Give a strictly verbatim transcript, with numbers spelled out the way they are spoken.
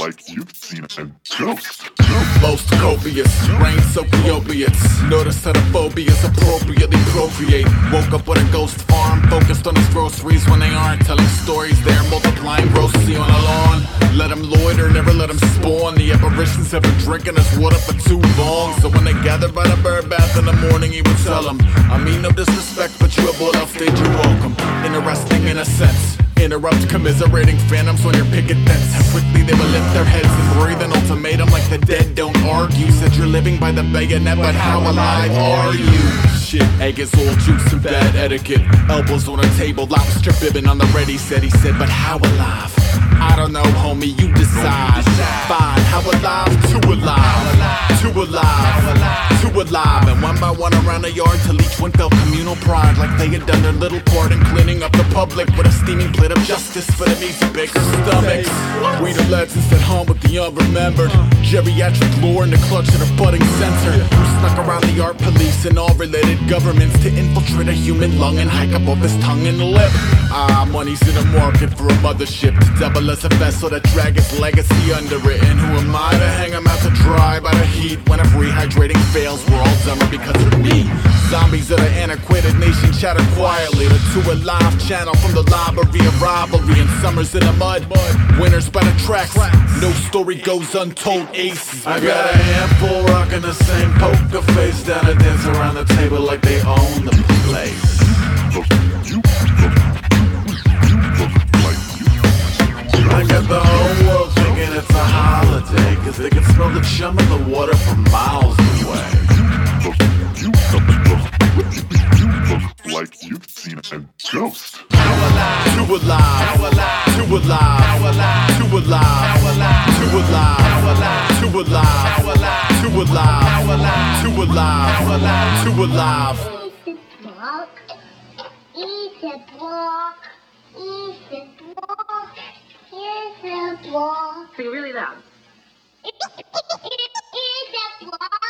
like you've seen a ghost. Most copious, rain soaking opiates. Notice that a phobias appropriately procreate. Woke up with a ghost farm, focused on his groceries when they aren't telling stories. They're multiplying grossly on a lawn. Let them loiter, never let them spawn. The apparitions have been drinking his water for too long. So when they gathered by the bird bath in the morning, he would tell them, I mean no disrespect, but you have bought off stage, you're welcome. Interesting in a sense. Interrupt commiserating phantoms on your picket fence. How quickly they will lift their heads and breathe an ultimatum like the dead don't argue. Said you're living by the bayonet, but how alive are you? Shit, egg is all juice and bad etiquette. Elbows on a table, lobster bibbing on the ready, said he said, but how alive? I don't know, homie, you decide. Fine, how alive? Too alive. Too alive. Too alive. And one by one around the yard till each one felt communal pride, like they had done their little part in cleaning up the public with a steaming plate of justice for the measly baker's stomachs. We the legends at home with the unremembered. Geriatric lore in the clutch of the budding censor, who snuck around the art police and all related governments to infiltrate a human lung and hike up off his tongue and lip. Ah, money's in the market for a mothership to double as a vessel that drag its legacy under it. And who am I to hang him out to dry by the heat? When if rehydrating fails, we're all dumber because of me. Zombies of the antiquated nation chatter quietly. The Two Alive channel from the library of rivalry. And summers in the mud, winners by the tracks. No story goes untold, aces. I got a handful rocking the same poker face, down to dance around the table like they own the place. I got the whole world thinking it's a holiday, cause they can smell the chum of the water from miles away. You look like you've seen a ghost. Too alive. Too alive. Too alive. Too alive. Too alive. Too alive. Too alive. Too alive. Too alive. Eat a block. Eat a block. Eat a block. Sing really loud. Eat a block.